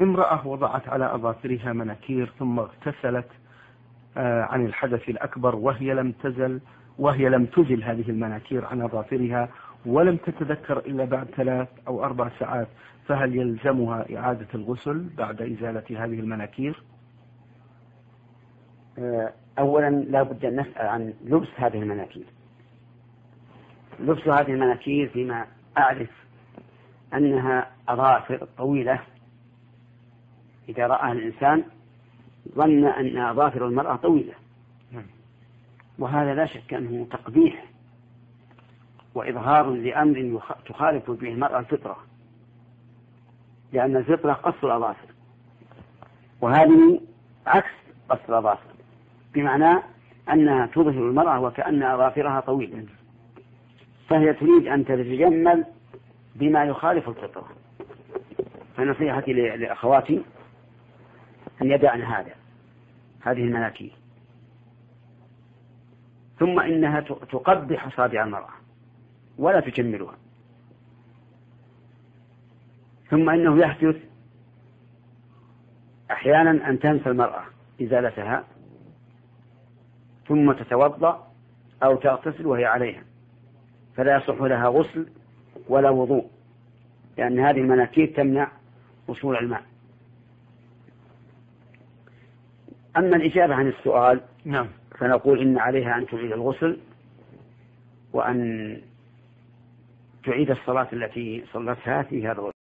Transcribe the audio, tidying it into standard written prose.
امرأة وضعت على أظافرها مناكير ثم اغتسلت عن الحدث الأكبر وهي لم تزل هذه المناكير عن أظافرها ولم تتذكر إلا بعد 3 أو 4 ساعات، فهل يلزمها إعادة الغسل بعد إزالة هذه المناكير؟ أولا لا بد أن نسأل عن لبس هذه المناكير. لبس هذه المناكير فيما أعرف أنها أظافر طويلة، إذا رآها الإنسان ظن أن أظافر المرأة طويلة، وهذا لا شك أنه تقبيح وإظهار لأمر تخالف به المرأة الفطرة، لأن الفطرة قص الأظافر، وهذه عكس قص الأظافر، بمعنى أنها تظهر المرأة وكأن أظافرها طويلة، فهي تريد أن تتجمل بما يخالف الفطرة. فنصيحتي لأخواتي أن يدعن هذه المناكير. ثم إنها تقبح أصابع المرأة ولا تجملها. ثم إنه يحدث أحيانا أن تنسى المرأة إزالتها ثم تتوضأ أو تغتسل وهي عليها، فلا يصح لها غسل ولا وضوء، لأن هذه المناكير تمنع وصول الماء. أما الإجابة عن السؤال فنقول إن عليها أن تعيد الغسل وأن تعيد الصلاة التي صلتها في هذا الوقت.